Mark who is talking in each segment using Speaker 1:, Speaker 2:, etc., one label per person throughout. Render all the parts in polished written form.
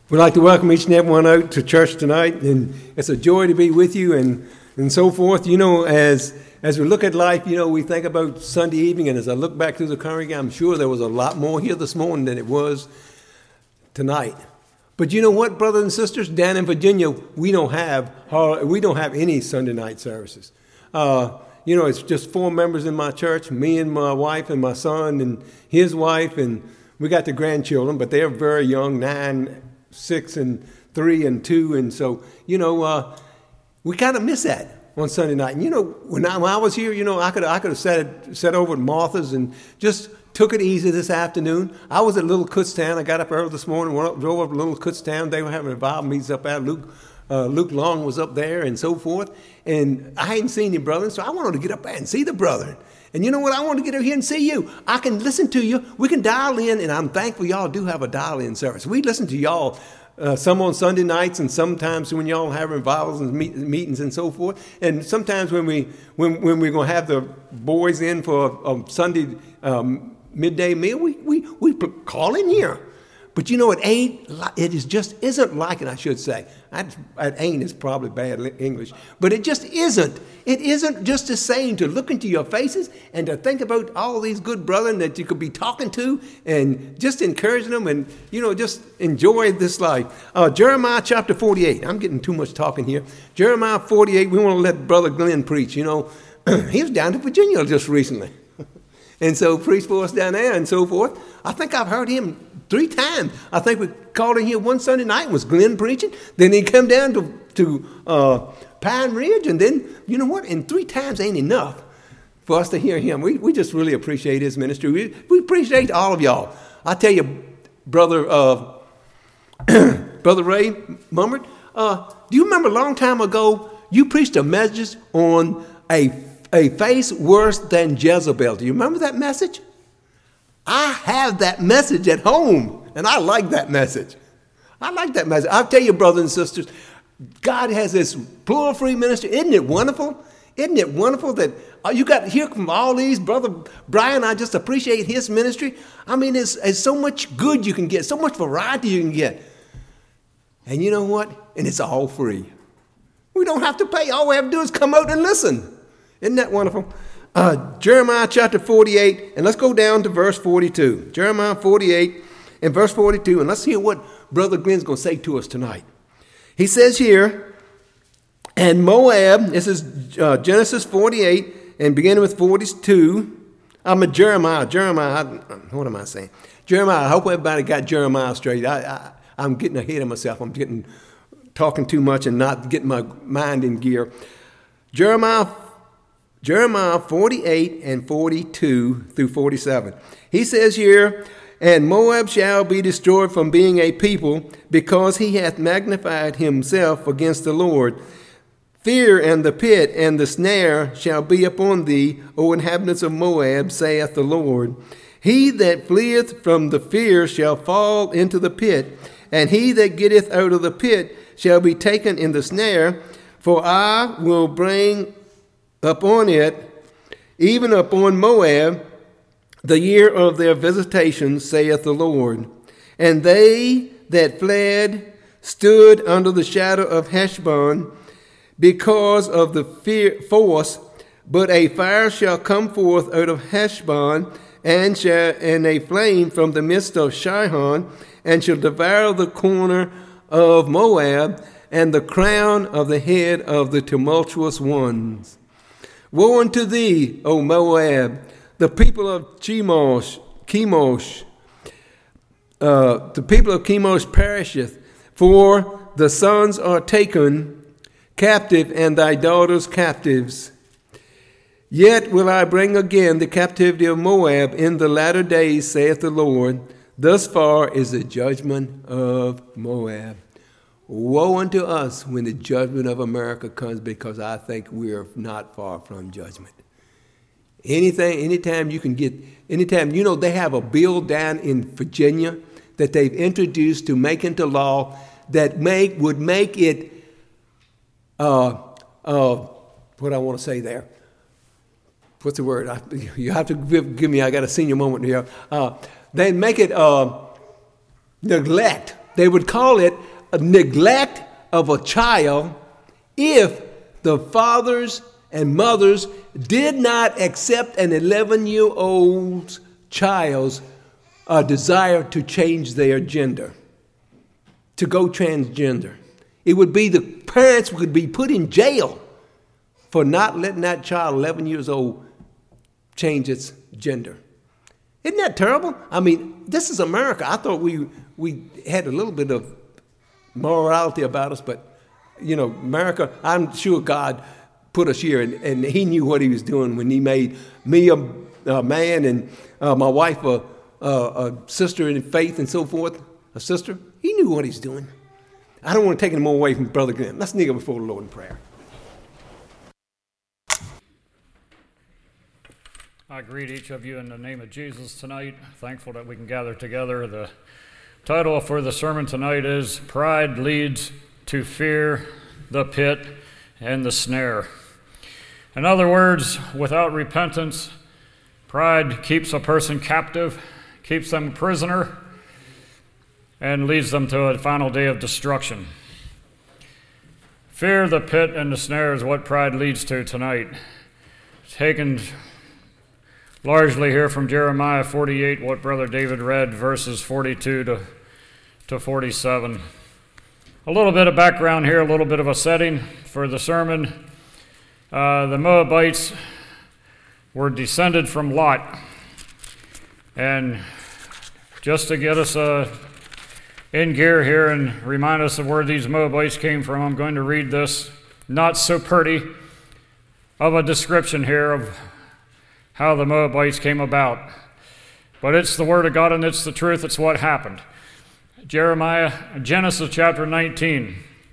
Speaker 1: We'd like to welcome each and everyone out to church tonight, and it's a joy to be with you and so forth. You know, as we look at life, you know, we think about Sunday evening, and as I look back through the congregation, I'm sure there was a lot more here this morning than it was tonight. But you know what, brothers and sisters, down in Virginia, we don't have any Sunday night services. You know, it's just 4 members in my church, me and my wife and my son and his wife, and we got the grandchildren, but they're very young, 9, 6, and 3, and 2, and so, you know, we kind of miss that on Sunday night. And, you know, when I was here, you know, I could have sat over at Martha's and just took it easy this afternoon. I was at Little Kutztown. I got up early this morning, drove up to Little Kutztown. They were having revival meetings up there. Luke Long was up there and so forth. And I hadn't seen the brethren, so I wanted to get up there and see the brethren. And you know what? I want to get over here and see you. I can listen to you. We can dial in, and I'm thankful y'all do have a dial-in service. We listen to y'all some on Sunday nights, and sometimes when y'all have revivals and meetings and so forth. And sometimes when we're going to have the boys in for a Sunday midday meal, we call in here. But you know, it isn't like it, I should say. Ain't is probably bad English. But it just isn't. It isn't just the same to look into your faces and to think about all these good brethren that you could be talking to and just encouraging them and, you know, just enjoy this life. Jeremiah chapter 48. I'm getting too much talking here. Jeremiah 48, we want to let Brother Glenn preach. You know, he was down to Virginia just recently. And so preached for us down there and so forth. I think I've heard him 3 times. I think we called in here one Sunday night, was Glenn preaching. Then he come down to Pine Ridge, and then, you know what? And 3 times ain't enough for us to hear him. We just really appreciate his ministry. We appreciate all of y'all. I tell you, Brother Ray Mummert, do you remember a long time ago, you preached a message on a face worse than Jezebel? Do you remember that message? I have that message at home, and I like that message. I'll tell you, brothers and sisters, God has this plural free ministry. Isn't it wonderful? Isn't it wonderful that you got to hear from all these? Brother Brian, I just appreciate his ministry. I mean, it's so much good you can get, so much variety you can get. And you know what? And it's all free. We don't have to pay. All we have to do is come out and listen. Isn't that wonderful? Jeremiah chapter 48, and let's go down to verse 42. Jeremiah 48 and verse 42, and let's hear what Brother Glenn's going to say to us tonight. He says here, and Moab, this is Genesis 48, and beginning with 42. I'm at Jeremiah, what am I saying? Jeremiah, I hope everybody got Jeremiah straight. I'm getting ahead of myself. I'm talking too much and not getting my mind in gear. Jeremiah 48 and 42 through 47. He says here, and Moab shall be destroyed from being a people, because he hath magnified himself against the Lord. Fear and the pit and the snare shall be upon thee, O inhabitants of Moab, saith the Lord. He that fleeth from the fear shall fall into the pit, and he that getteth out of the pit shall be taken in the snare, for I will bring upon it, even upon Moab, the year of their visitation, saith the Lord. And they that fled stood under the shadow of Heshbon because of the force, but a fire shall come forth out of Heshbon, and a flame from the midst of Shihon, and shall devour the corner of Moab, and the crown of the head of the tumultuous ones. Woe unto thee, O Moab, the people of Chemosh, the people of Chemosh perisheth, for the sons are taken captive, and thy daughters captives. Yet will I bring again the captivity of Moab in the latter days, saith the Lord. Thus far is the judgment of Moab. Woe unto us when the judgment of America comes, because I think we're not far from judgment. Anytime, you know, they have a bill down in Virginia that they've introduced to make into law that would make it, what I want to say there. What's the word? You have to give me, I got a senior moment here. They make it neglect they would call it a neglect of a child if the fathers and mothers did not accept an 11-year-old child's desire to change their gender, to go transgender. It would be the parents would be put in jail for not letting that child, 11 years old, change its gender. Isn't that terrible? I mean, this is America. I thought we had a little bit of morality about us, but, America, I'm sure God put us here, and he knew what he was doing when he made me a man and my wife a sister in faith and so forth, a sister. He knew what he's doing. I don't want to take any more away from Brother Glenn. Let's kneel before the Lord in prayer.
Speaker 2: I greet each of you in the name of Jesus tonight. Thankful that we can gather together. The title for the sermon tonight is Pride Leads to Fear, the Pit, and the Snare. In other words, without repentance, pride keeps a person captive, keeps them a prisoner, and leads them to a final day of destruction. Fear, the pit, and the snare is what pride leads to tonight. Taken largely here from Jeremiah 48, what Brother David read, verses 42 to 47. A little bit of background here, a little bit of a setting for the sermon. The Moabites were descended from Lot. And just to get us in gear here and remind us of where these Moabites came from, I'm going to read this not so pretty of a description here of how the Moabites came about. But it's the Word of God and it's the truth. It's what happened. Genesis chapter 19,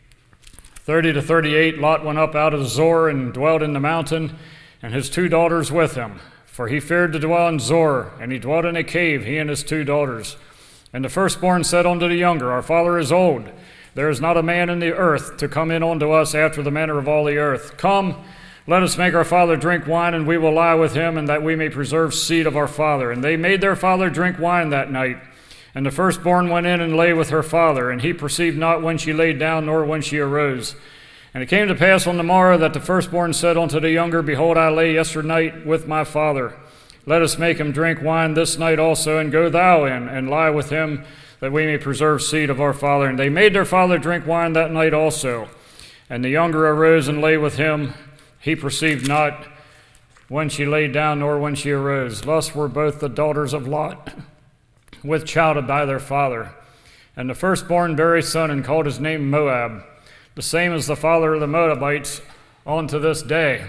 Speaker 2: 30 to 38, Lot went up out of Zoar and dwelt in the mountain, and his 2 daughters with him. For he feared to dwell in Zoar, and he dwelt in a cave, he and his 2 daughters. And the firstborn said unto the younger, Our father is old. There is not a man in the earth to come in unto us after the manner of all the earth. Come, let us make our father drink wine, and we will lie with him, and that we may preserve seed of our father. And they made their father drink wine that night. And the firstborn went in and lay with her father, and he perceived not when she laid down, nor when she arose. And it came to pass on the morrow that the firstborn said unto the younger, Behold, I lay yesternight with my father. Let us make him drink wine this night also, and go thou in, and lie with him, that we may preserve seed of our father. And they made their father drink wine that night also. And the younger arose and lay with him. He perceived not when she laid down, nor when she arose. Thus were both the daughters of Lot with child by their father. And the firstborn bare a son, and called his name Moab, the same as the father of the Moabites unto this day.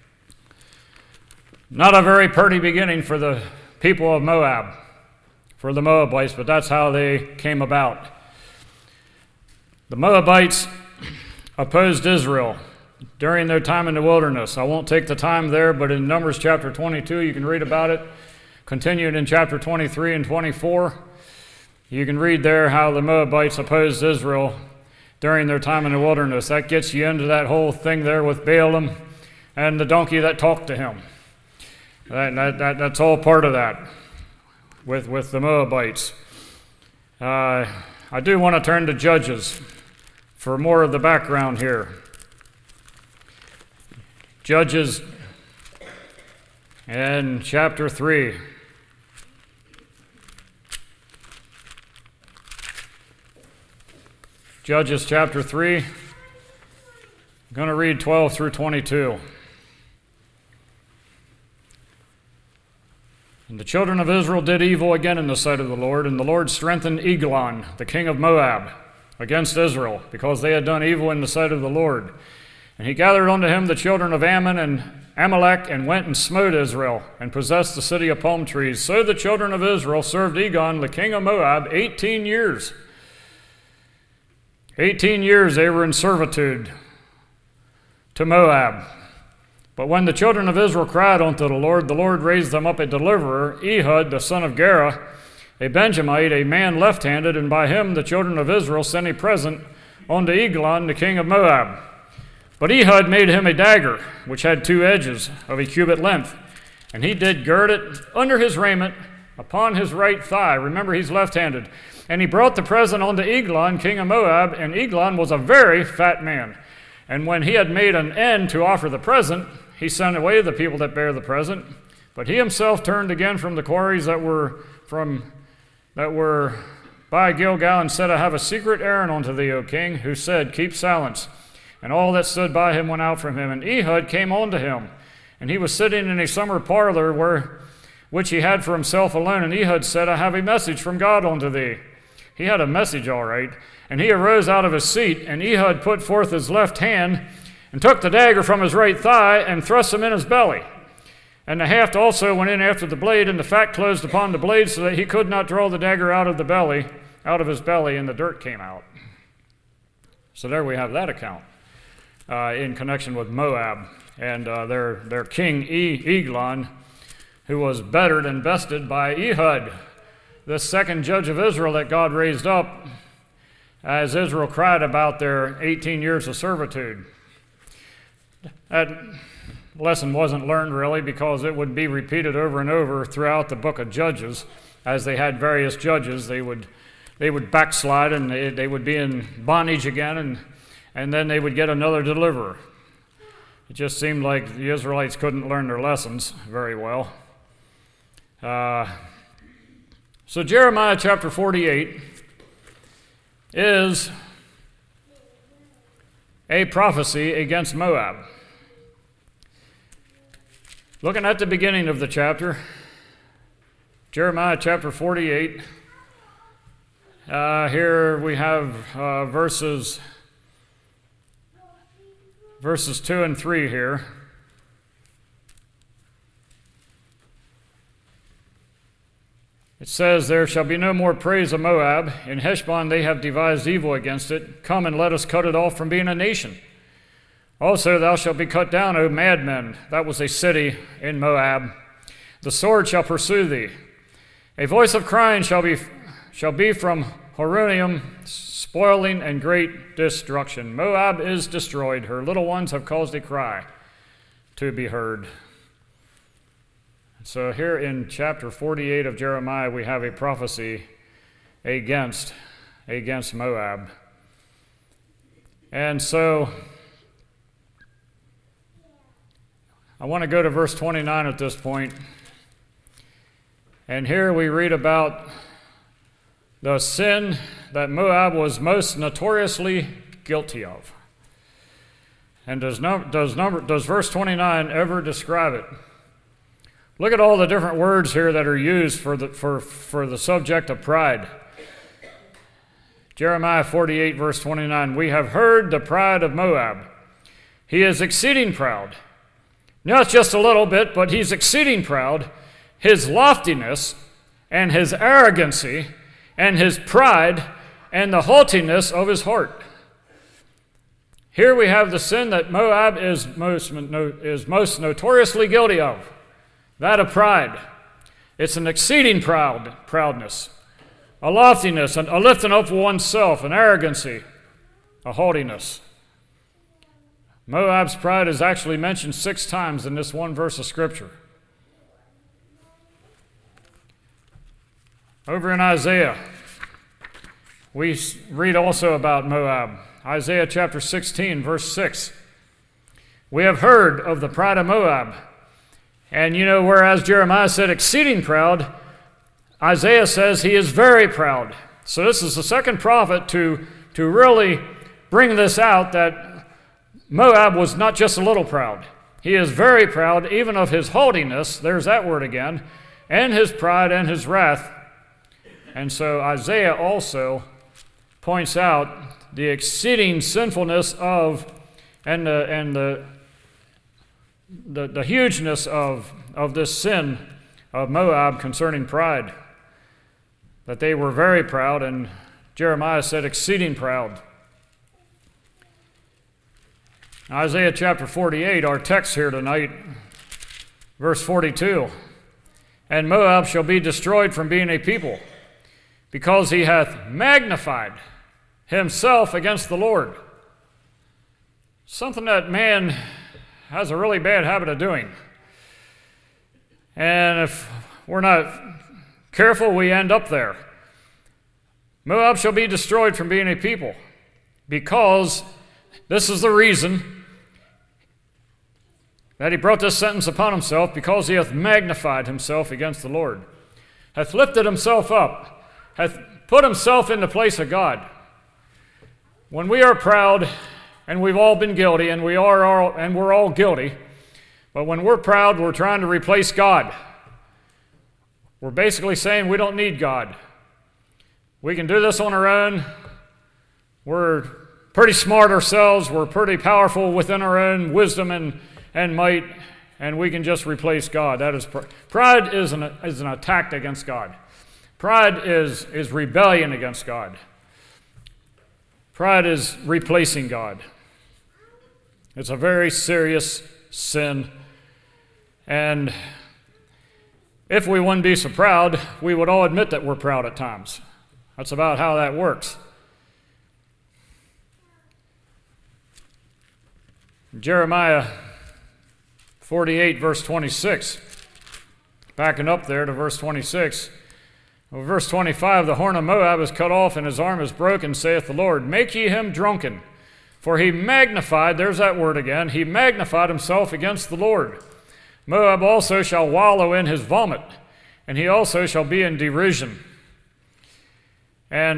Speaker 2: Not a very pretty beginning for the people of Moab, for the Moabites, but that's how they came about. The Moabites opposed Israel during their time in the wilderness. I won't take the time there, but in Numbers chapter 22, you can read about it. Continued in chapter 23 and 24, you can read there how the Moabites opposed Israel during their time in the wilderness. That gets you into that whole thing there with Balaam and the donkey that talked to him. That's all part of that with the Moabites. I do want to turn to Judges for more of the background here. Judges and chapter 3. Judges chapter 3. I'm going to read 12 through 22. And the children of Israel did evil again in the sight of the Lord, and the Lord strengthened Eglon, the king of Moab, against Israel, because they had done evil in the sight of the Lord. And he gathered unto him the children of Ammon and Amalek, and went and smote Israel, and possessed the city of palm trees. So the children of Israel served Eglon, the king of Moab, 18 years. 18 years they were in servitude to Moab. But when the children of Israel cried unto the Lord raised them up a deliverer, Ehud, the son of Gera, a Benjamite, a man left-handed, and by him the children of Israel sent a present unto Eglon, the king of Moab. But Ehud made him a dagger, which had 2 edges of a cubit length, and he did gird it under his raiment, upon his right thigh. Remember, he's left-handed. And he brought the present unto Eglon, king of Moab, and Eglon was a very fat man. And when he had made an end to offer the present, he sent away the people that bare the present. But he himself turned again from the quarries that were by Gilgal, and said, I have a secret errand unto thee, O king, who said, Keep silence. And all that stood by him went out from him. And Ehud came unto him, and he was sitting in a summer parlor which he had for himself alone. And Ehud said, I have a message from God unto thee. He had a message, all right. And he arose out of his seat, and Ehud put forth his left hand, and took the dagger from his right thigh, and thrust him in his belly. And the haft also went in after the blade, and the fat closed upon the blade, so that he could not draw the dagger out of his belly, and the dirt came out. So there we have that account in connection with Moab and their king Eglon, who was bettered and bested by Ehud, the second judge of Israel that God raised up as Israel cried about their 18 years of servitude. That lesson wasn't learned really, because it would be repeated over and over throughout the book of Judges. As they had various judges, they would backslide, and they would be in bondage again, and then they would get another deliverer. It just seemed like the Israelites couldn't learn their lessons very well. So Jeremiah chapter 48 is a prophecy against Moab. Looking at the beginning of the chapter, Jeremiah chapter 48, here we have verses 2 and 3 here. It says, There shall be no more praise of Moab. In Heshbon they have devised evil against it. Come and let us cut it off from being a nation. Also thou shalt be cut down, O madmen. That was a city in Moab. The sword shall pursue thee. A voice of crying shall be from Horonaim, spoiling and great destruction. Moab is destroyed. Her little ones have caused a cry to be heard. So here in chapter 48 of Jeremiah, we have a prophecy against Moab. And so I want to go to verse 29 at this point. And here we read about the sin that Moab was most notoriously guilty of. And does verse 29 ever describe it? Look at all the different words here that are used for the subject of pride. Jeremiah 48, verse 29, We have heard the pride of Moab. He is exceeding proud. Not just a little bit, but he's exceeding proud. His loftiness and his arrogancy and his pride and the haughtiness of his heart. Here we have the sin that Moab is most notoriously guilty of. That of pride. It's an exceeding proudness, a loftiness, a lifting up of oneself, an arrogancy, a haughtiness. Moab's pride is actually mentioned 6 times in this one verse of Scripture. Over in Isaiah, we read also about Moab. Isaiah chapter 16, verse 6. We have heard of the pride of Moab. And you know, whereas Jeremiah said exceeding proud, Isaiah says he is very proud. So this is the second prophet to really bring this out, that Moab was not just a little proud. He is very proud, even of his haughtiness, there's that word again, and his pride and his wrath. And so Isaiah also points out the exceeding sinfulness of and the hugeness of this sin of Moab concerning pride. That they were very proud, and Jeremiah said exceeding proud. Isaiah chapter 48, our text here tonight, verse 42. And Moab shall be destroyed from being a people, because he hath magnified himself against the Lord. Something that man has a really bad habit of doing. And if we're not Careful, we end up there. Moab shall be destroyed from being a people, because this is the reason that he brought this sentence upon himself, because he hath magnified himself against the Lord, hath lifted himself up, hath put himself in the place of God. When we are proud, and we've all been guilty, and we're all guilty, but when we're proud, we're trying to replace God. We're basically saying we don't need God. We can do this on our own. We're pretty smart ourselves. We're pretty powerful within our own wisdom and might, and we can just replace God. That is pride is an attack against God. Pride is rebellion against God. Pride is replacing God. It's a very serious sin. And if we wouldn't be so proud, we would all admit that we're proud at times. That's about how that works. Jeremiah 48, verse 26. Backing up there to verse 26. Well, verse 25, the horn of Moab is cut off, and his arm is broken, saith the Lord. Make ye him drunken, for he magnified, there's that word again, he magnified himself against the Lord. Moab also shall wallow in his vomit, and he also shall be in derision. And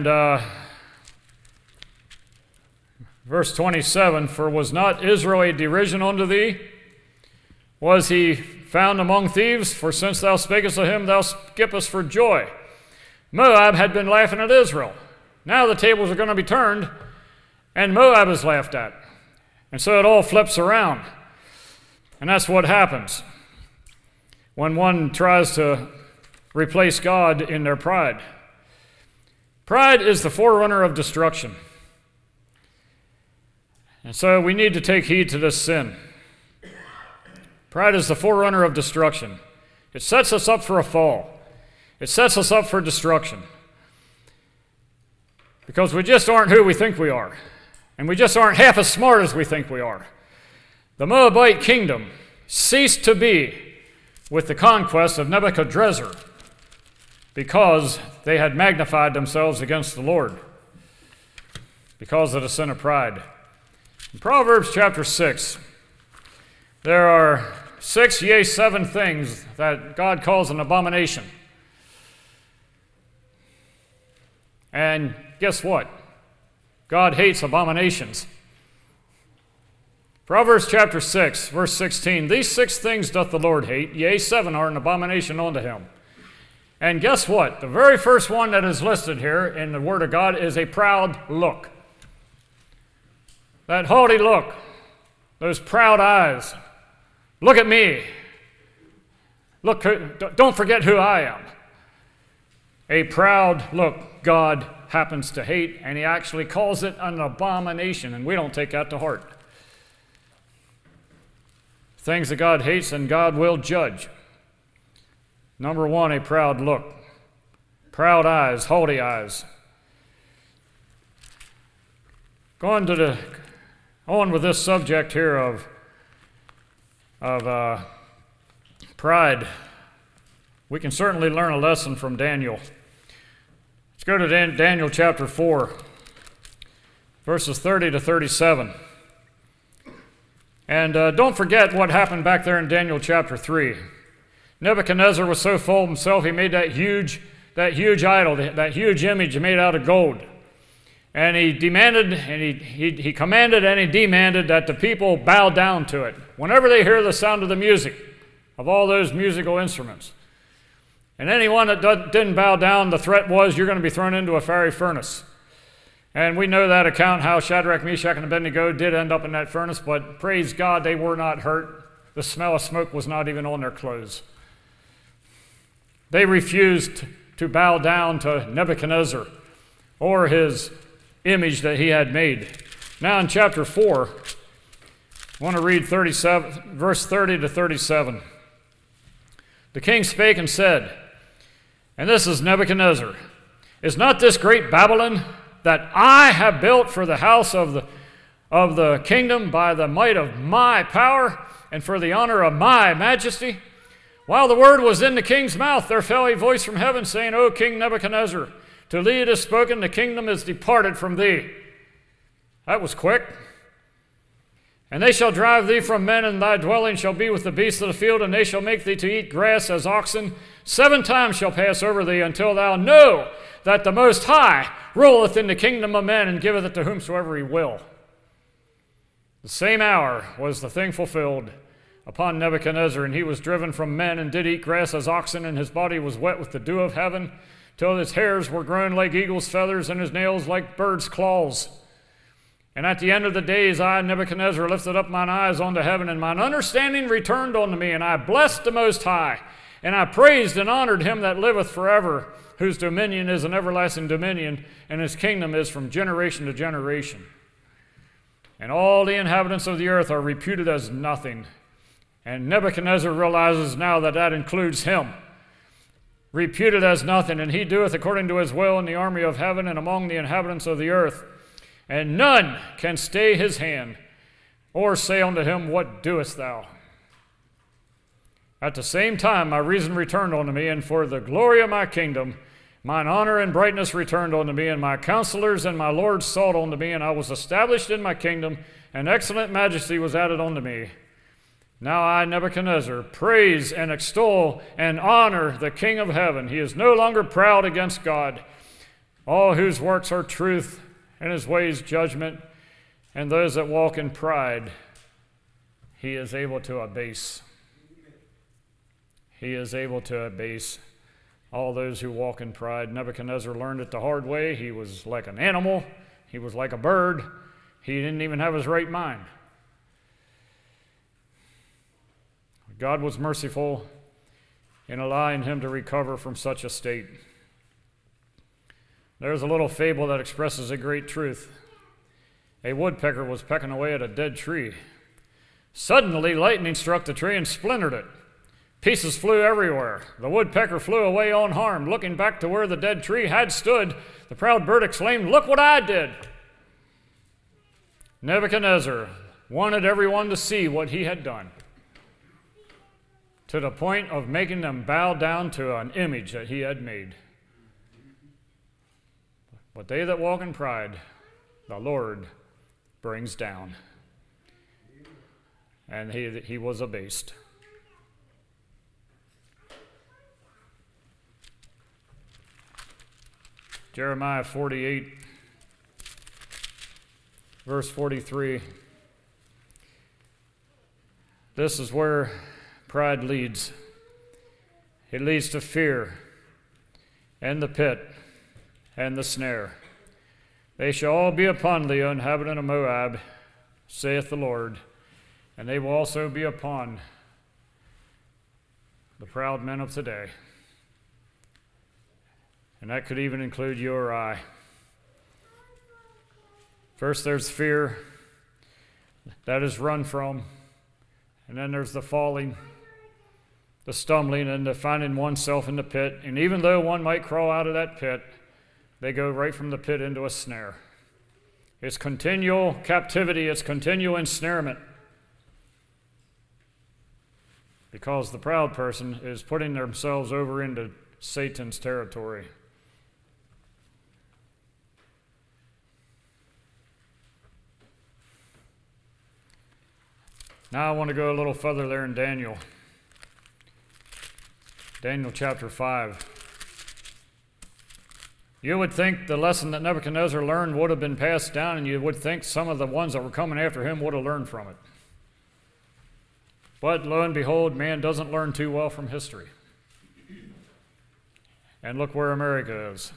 Speaker 2: verse 27, for was not Israel a derision unto thee? Was he found among thieves? For since thou spakest of him, thou skippest for joy. Moab had been laughing at Israel. Now the tables are going to be turned, and Moab is laughed at. And so it all flips around. And that's what happens when one tries to replace God in their pride. Pride is the forerunner of destruction. And so we need to take heed to this sin. Pride is the forerunner of destruction. It sets us up for a fall. It sets us up for destruction. Because we just aren't who we think we are. And we just aren't half as smart as we think we are. The Moabite kingdom ceased to be with the conquest of Nebuchadnezzar because they had magnified themselves against the Lord because of the sin of pride. In Proverbs chapter 6, there are 6, yea, 7 things that God calls an abomination. And guess what? God hates abominations. Proverbs chapter 6, verse 16, these 6 things doth the Lord hate, yea, 7 are an abomination unto him. And guess what? The very first one that is listed here in the Word of God is a proud look. That haughty look, those proud eyes. Look at me. Look, don't forget who I am. A proud look God happens to hate, and he actually calls it an abomination, and we don't take that to heart. Things that God hates and God will judge. Number 1, a proud look. Proud eyes, haughty eyes. Going to on with this subject here of pride, we can certainly learn a lesson from Daniel. Let's go to Daniel chapter 4, verses 30 to 37. And don't forget what happened back there in Daniel chapter 3. Nebuchadnezzar was so full of himself, he made that huge idol, that huge image made out of gold. And he demanded, and he commanded, and he demanded that the people bow down to it whenever they hear the sound of the music, of all those musical instruments. And anyone that didn't bow down, the threat was you're going to be thrown into a fiery furnace. And we know that account, how Shadrach, Meshach, and Abednego did end up in that furnace, but praise God, they were not hurt. The smell of smoke was not even on their clothes. They refused to bow down to Nebuchadnezzar or his image that he had made. Now in chapter 4, I want to read verse 30 to 37. The king spake and said, and this is Nebuchadnezzar, is not this great Babylon that I have built for the house of the kingdom by the might of my power and for the honor of my majesty? While the word was in the king's mouth, there fell a voice from heaven, saying, O King Nebuchadnezzar, to thee it is spoken, the kingdom is departed from thee. That was quick. And they shall drive thee from men, and thy dwelling shall be with the beasts of the field, and they shall make thee to eat grass as oxen. 7 times shall pass over thee, until thou know that the Most High ruleth in the kingdom of men, and giveth it to whomsoever he will. The same hour was the thing fulfilled upon Nebuchadnezzar, and he was driven from men, and did eat grass as oxen, and his body was wet with the dew of heaven, till his hairs were grown like eagle's feathers, and his nails like birds' claws. And at the end of the days, I, Nebuchadnezzar, lifted up mine eyes unto heaven, and mine understanding returned unto me, and I blessed the Most High, and I praised and honored him that liveth forever, whose dominion is an everlasting dominion, and his kingdom is from generation to generation. And all the inhabitants of the earth are reputed as nothing. And Nebuchadnezzar realizes now that that includes him. Reputed as nothing, and he doeth according to his will in the army of heaven and among the inhabitants of the earth. And none can stay his hand, or say unto him, What doest thou? At the same time my reason returned unto me, and for the glory of my kingdom, mine honor and brightness returned unto me, and my counselors and my lords sought unto me, and I was established in my kingdom, and excellent majesty was added unto me. Now I, Nebuchadnezzar, praise and extol and honor the King of heaven. He is no longer proud against God, all whose works are truth, and his ways judgment, and those that walk in pride he is able to abase. He is able to abase all those who walk in pride. Nebuchadnezzar learned it the hard way. He was like an animal. He was like a bird. He didn't even have his right mind. God was merciful in allowing him to recover from such a state. There's a little fable that expresses a great truth. A woodpecker was pecking away at a dead tree. Suddenly, lightning struck the tree and splintered it. Pieces flew everywhere. The woodpecker flew away unharmed. Looking back to where the dead tree had stood, the proud bird exclaimed, Look what I did! Nebuchadnezzar wanted everyone to see what he had done, to the point of making them bow down to an image that he had made. But they that walk in pride, the Lord brings down. And he was abased. Jeremiah 48, verse 43. This is where pride leads. It leads to fear and the pit and the snare. They shall all be upon thee, O inhabitant of Moab, saith the Lord, and they will also be upon the proud men of today. And that could even include you or I. First there's fear, that is run from, and then there's the falling, the stumbling, and the finding oneself in the pit. And even though one might crawl out of that pit, they go right from the pit into a snare. It's continual captivity, it's continual ensnarement. Because the proud person is putting themselves over into Satan's territory. Now I want to go a little further there in Daniel. Daniel chapter 5. You would think the lesson that Nebuchadnezzar learned would have been passed down, and you would think some of the ones that were coming after him would have learned from it. But lo and behold, man doesn't learn too well from history. And look where America is.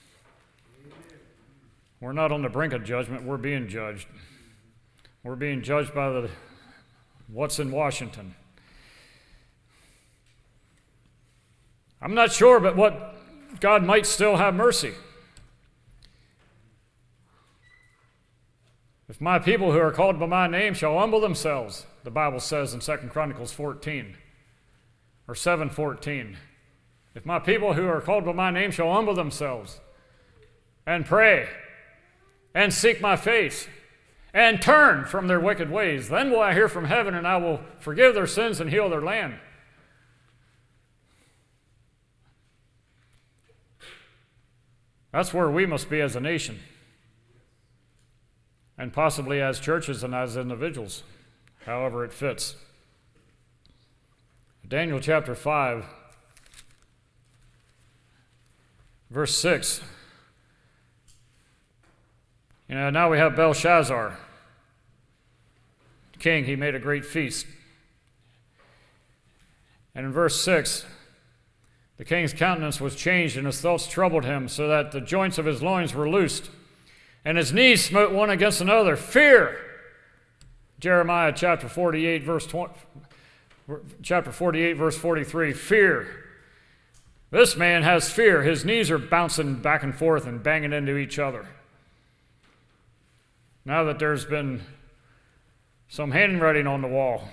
Speaker 2: We're not on the brink of judgment, we're being judged. We're being judged by what's in Washington. I'm not sure, but what God might still have mercy. If my people who are called by my name shall humble themselves, the Bible says in 2 Chronicles 14, or 7:14. If my people who are called by my name shall humble themselves and pray and seek my face and turn from their wicked ways, then will I hear from heaven and I will forgive their sins and heal their land. That's where we must be as a nation, and possibly as churches and as individuals, however it fits. Daniel chapter 5, verse 6. Now we have Belshazzar, king. He made a great feast. And in verse 6, the king's countenance was changed, and his thoughts troubled him, so that the joints of his loins were loosed, and his knees smote one against another. Fear! Jeremiah chapter 48, verse 43. Fear. This man has fear. His knees are bouncing back and forth and banging into each other. Now that there's been some handwriting on the wall.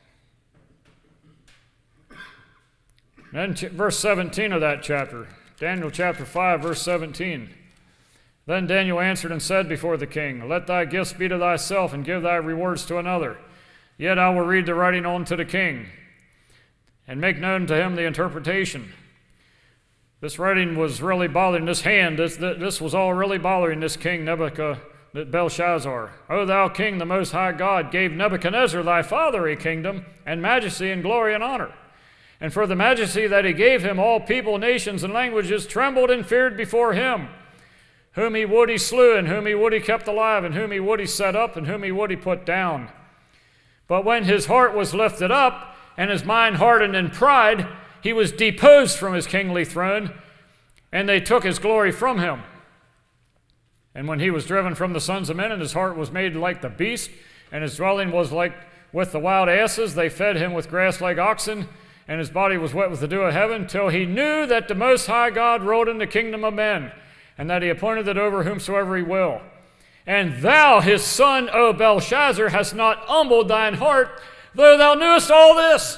Speaker 2: Then verse 17 of that chapter, Daniel chapter 5, verse 17. Then Daniel answered and said before the king, Let thy gifts be to thyself, and give thy rewards to another. Yet I will read the writing unto the king, and make known to him the interpretation. This writing was really bothering this hand. This was all really bothering this king Belshazzar. O thou king, the most high God, gave Nebuchadnezzar thy father a kingdom, and majesty, and glory, and honor. And for the majesty that he gave him, all people, nations, and languages trembled and feared before him. Whom he would he slew, and whom he would he kept alive, and whom he would he set up, and whom he would he put down. But when his heart was lifted up, and his mind hardened in pride, he was deposed from his kingly throne, and they took his glory from him. And when he was driven from the sons of men, and his heart was made like the beast, and his dwelling was like with the wild asses, they fed him with grass like oxen, and his body was wet with the dew of heaven, till he knew that the Most High God ruled in the kingdom of men, and that he appointed it over whomsoever he will. And thou, his son, O Belshazzar, hast not humbled thine heart, though thou knewest all this.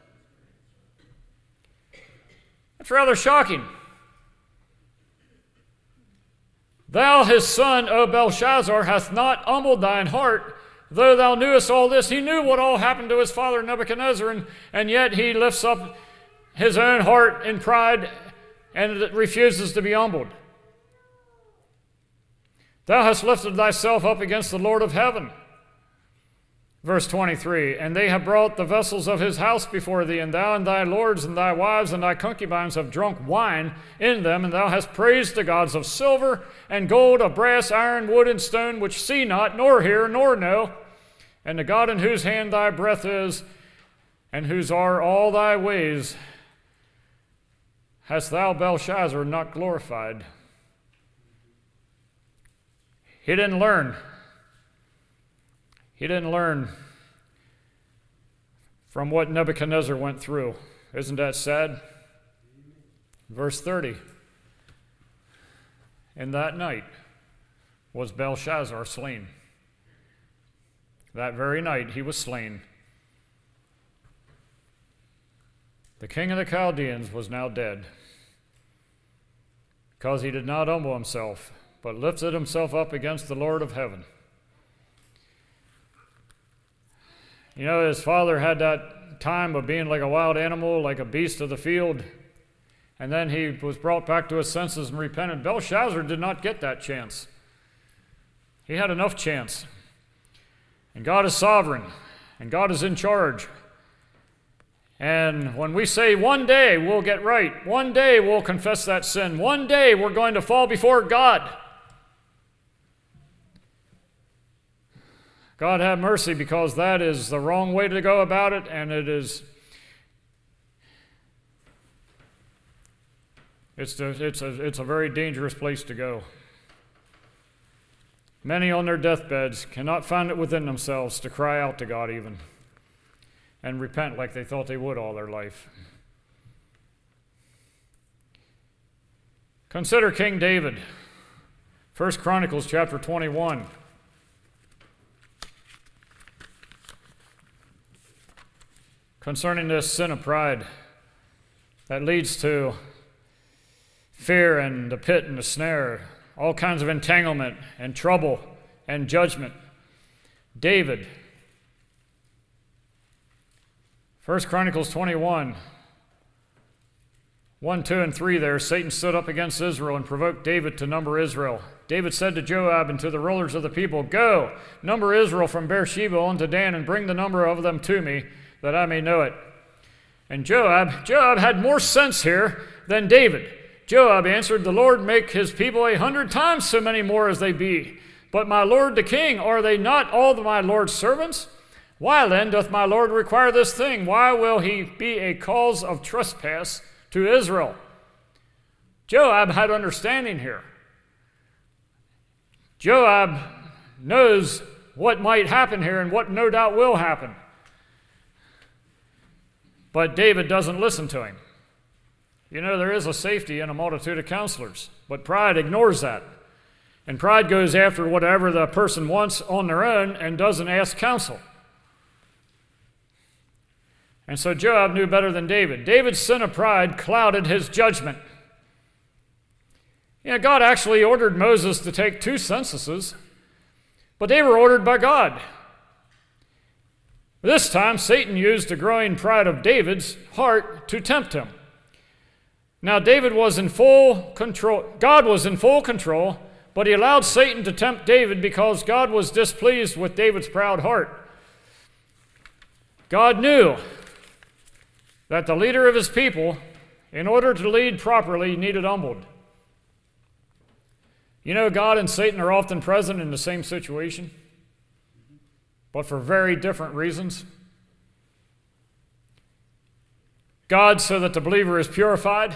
Speaker 2: That's rather shocking. Thou, his son, O Belshazzar, hast not humbled thine heart, though thou knewest all this. He knew what all happened to his father Nebuchadnezzar, and yet he lifts up his own heart in pride and refuses to be humbled. Thou hast lifted thyself up against the Lord of heaven. Verse 23, and they have brought the vessels of his house before thee, and thou and thy lords and thy wives and thy concubines have drunk wine in them, and thou hast praised the gods of silver and gold, of brass, iron, wood, and stone, which see not, nor hear, nor know, and the God in whose hand thy breath is, and whose are all thy ways, hast thou, Belshazzar, not glorified. He didn't learn. He didn't learn from what Nebuchadnezzar went through. Isn't that sad? Verse 30. In that night was Belshazzar slain. That very night he was slain. The king of the Chaldeans was now dead, because he did not humble himself, but lifted himself up against the Lord of heaven. You know, his father had that time of being like a wild animal, like a beast of the field, and then he was brought back to his senses and repented. Belshazzar did not get that chance. He had enough chance. And God is sovereign, and God is in charge. And when we say one day we'll get right, one day we'll confess that sin, one day we're going to fall before God, God have mercy, because that is the wrong way to go about it, and it's a very dangerous place to go. Many on their deathbeds cannot find it within themselves to cry out to God even and repent like they thought they would all their life. Consider King David. 1 Chronicles chapter 21. Concerning this sin of pride that leads to fear and the pit and the snare, all kinds of entanglement and trouble and judgment. David, 1 Chronicles 21, 1, 2, and 3 there, Satan stood up against Israel and provoked David to number Israel. David said to Joab and to the rulers of the people, "Go, number Israel from Beersheba on to Dan, and bring the number of them to me, that I may know it." And Joab had more sense here than David. Joab answered, "The Lord make his people 100 times so many more as they be. But my lord the king, are they not all my lord's servants? Why then doth my lord require this thing? Why will he be a cause of trespass to Israel?" Joab had understanding here. Joab knows what might happen here and what no doubt will happen. But David doesn't listen to him. You know, there is a safety in a multitude of counselors, but pride ignores that. And pride goes after whatever the person wants on their own and doesn't ask counsel. And so Joab knew better than David. David's sin of pride clouded his judgment. You know, God actually ordered Moses to take 2 censuses, but they were ordered by God. This time, Satan used the growing pride of David's heart to tempt him. Now, David was in full control. God was in full control, but he allowed Satan to tempt David because God was displeased with David's proud heart. God knew that the leader of his people, in order to lead properly, needed humbled. You know, God and Satan are often present in the same situation, but for very different reasons. God, so that the believer is purified.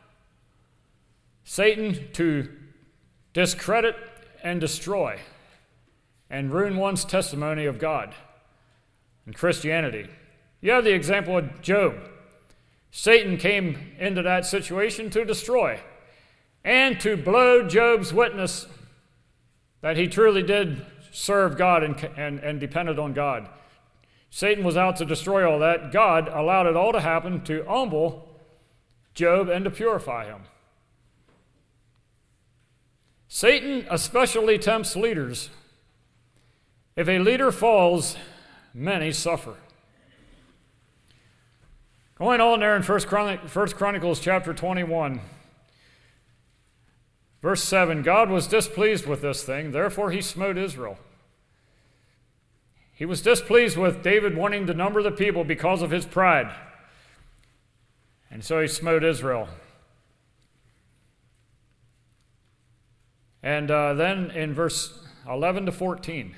Speaker 2: Satan, to discredit and destroy and ruin one's testimony of God and Christianity. You have the example of Job. Satan came into that situation to destroy and to blow Job's witness that he truly did serve God and depended on God. Satan was out to destroy all that. God allowed it all to happen to humble Job and to purify him. Satan especially tempts leaders. If a leader falls, many suffer. Going on there in 1 Chronicles chapter 21, verse 7, God was displeased with this thing, therefore he smote Israel. He was displeased with David wanting to number the people because of his pride. And so he smote Israel. And then in verse 11 to 14,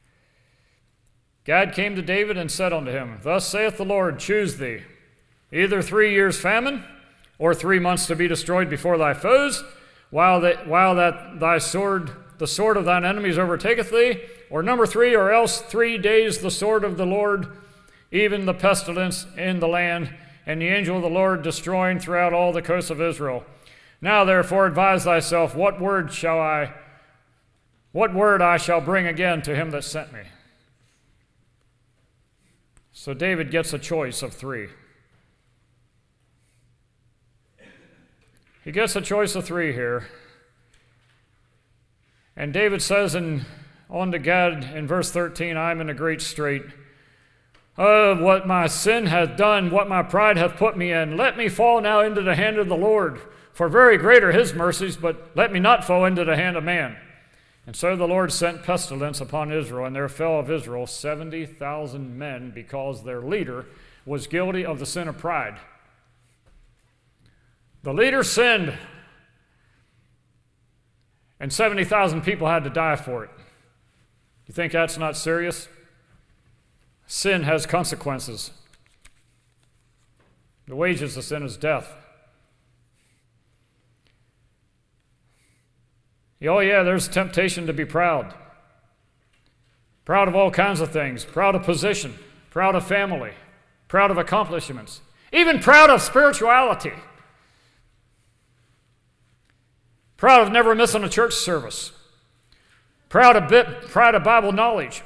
Speaker 2: Gad came to David and said unto him, "Thus saith the Lord, choose thee, either 3 years' famine, or 3 months to be destroyed before thy foes, while that thy sword, the sword of thine enemies overtaketh thee, or number 3, or else 3 days the sword of the Lord, even the pestilence in the land, and the angel of the Lord destroying throughout all the coasts of Israel. Now therefore advise thyself, what word I shall bring again to him that sent me." So David gets a choice of 3. He gets a choice of 3 here. And David says on to Gad in verse 13, "I am in a great strait. Oh, what my sin hath done, what my pride hath put me in. Let me fall now into the hand of the Lord, for very great are his mercies, but let me not fall into the hand of man." And so the Lord sent pestilence upon Israel, and there fell of Israel 70,000 men, because their leader was guilty of the sin of pride. The leader sinned, and 70,000 people had to die for it. You think that's not serious? Sin has consequences. The wages of sin is death. Oh yeah, there's temptation to be proud. Proud of all kinds of things. Proud of position. Proud of family. Proud of accomplishments. Even proud of spirituality. Proud of never missing a church service. Proud of Bible knowledge.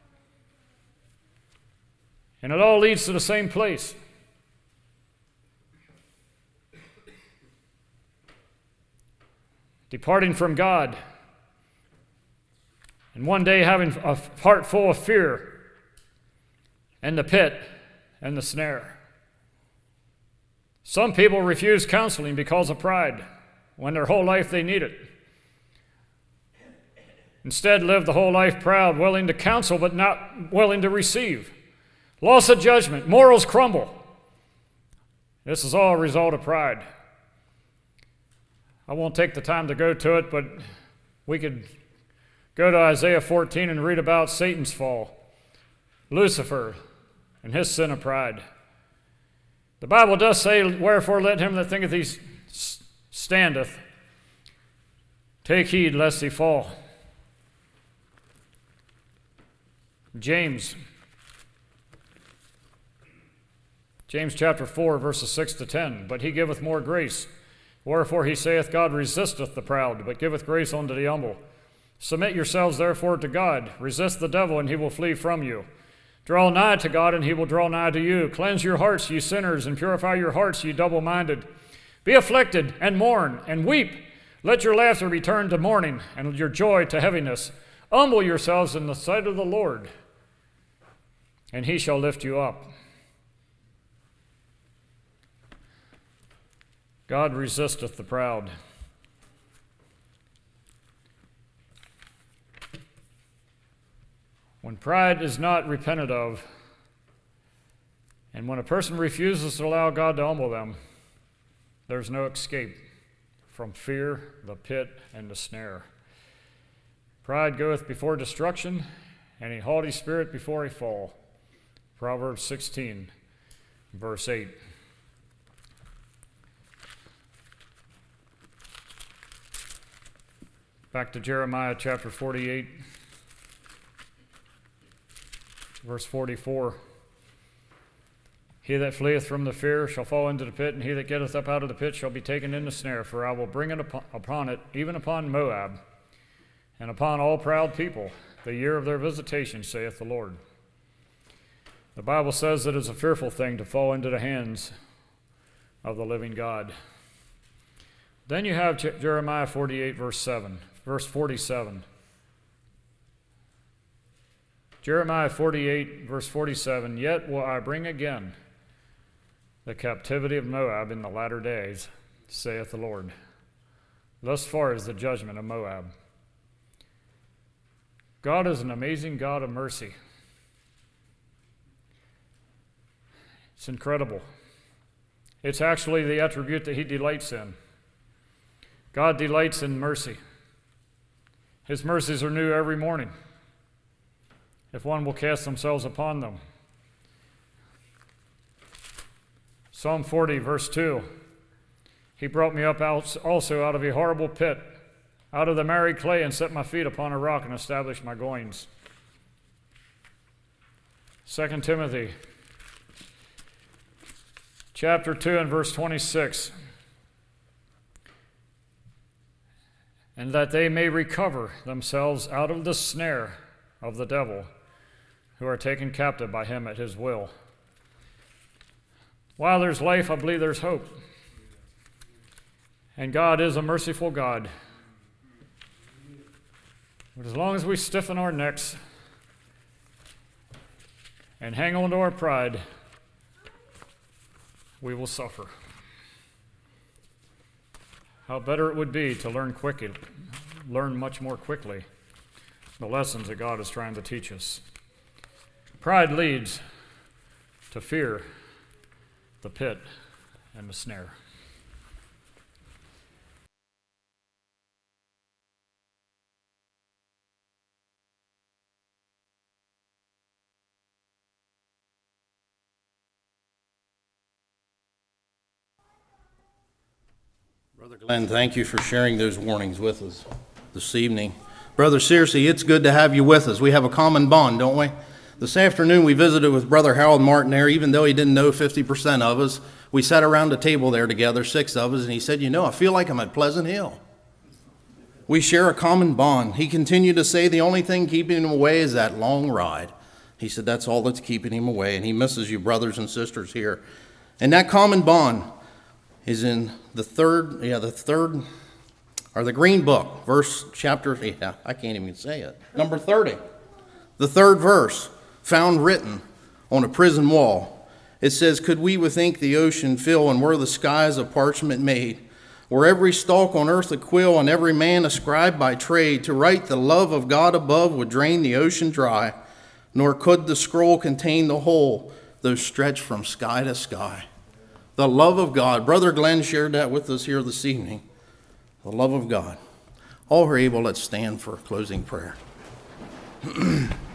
Speaker 2: And it all leads to the same place. Departing from God. And one day having a heart full of fear and the pit and the snare. Some people refuse counseling because of pride, when their whole life they need it. Instead, live the whole life proud, willing to counsel but not willing to receive. Loss of judgment, morals crumble. This is all a result of pride. I won't take the time to go to it, but we could go to Isaiah 14 and read about Satan's fall, Lucifer, and his sin of pride. The Bible does say, "Wherefore let him that thinketh he standeth take heed lest he fall." James chapter 4, verses 6 to 10. "But he giveth more grace. Wherefore he saith, God resisteth the proud, but giveth grace unto the humble. Submit yourselves therefore to God. Resist the devil, and he will flee from you. Draw nigh to God, and he will draw nigh to you. Cleanse your hearts, ye sinners, and purify your hearts, ye double-minded. Be afflicted, and mourn, and weep. Let your laughter be turned to mourning, and your joy to heaviness. Humble yourselves in the sight of the Lord, and he shall lift you up." God resisteth the proud. When pride is not repented of, and when a person refuses to allow God to humble them, there's no escape from fear, the pit, and the snare. Pride goeth before destruction, and a haughty spirit before a fall. Proverbs 16, verse 8. Back to Jeremiah chapter 48, verse 44. "He that fleeth from the fear shall fall into the pit, and he that getteth up out of the pit shall be taken in the snare. For I will bring it upon it, even upon Moab, and upon all proud people, the year of their visitation, saith the Lord." The Bible says that it's a fearful thing to fall into the hands of the living God. Then you have Jeremiah 48, verse 47. Jeremiah 48, verse 47, "Yet will I bring again the captivity of Moab in the latter days, saith the Lord." Thus far is the judgment of Moab. God is an amazing God of mercy. It's incredible. It's actually the attribute that he delights in. God delights in mercy. His mercies are new every morning, if one will cast themselves upon them. Psalm 40, verse 2. "He brought me up also out of a horrible pit, out of the miry clay, and set my feet upon a rock, and established my goings." 2 Timothy chapter 2 and verse 26. "And that they may recover themselves out of the snare of the devil, who are taken captive by him at his will." While there's life, I believe there's hope. And God is a merciful God. But as long as we stiffen our necks and hang on to our pride, we will suffer. How better it would be to learn much more quickly the lessons that God is trying to teach us. Pride leads to fear, the pit, and the snare.
Speaker 3: Brother Glenn, thank you for sharing those warnings with us this evening. Brother Searcy, it's good to have you with us. We have a common bond, don't we? This afternoon we visited with Brother Harold Martin there, even though he didn't know 50% of us. We sat around the table there together, 6 of us, and he said, I feel like I'm at Pleasant Hill. We share a common bond. He continued to say the only thing keeping him away is that long ride. He said that's all that's keeping him away, and he misses you brothers and sisters here. And that common bond is in the Green Book, I can't even say it, number 30. The third verse, found written on a prison wall. It says, could we with ink the ocean fill, and were the skies of parchment made? Were every stalk on earth a quill, and every man a scribe by trade, to write the love of God above would drain the ocean dry, nor could the scroll contain the whole, though stretched from sky to sky. The love of God. Brother Glenn shared that with us here this evening. The love of God. All who are able, let's stand for closing prayer.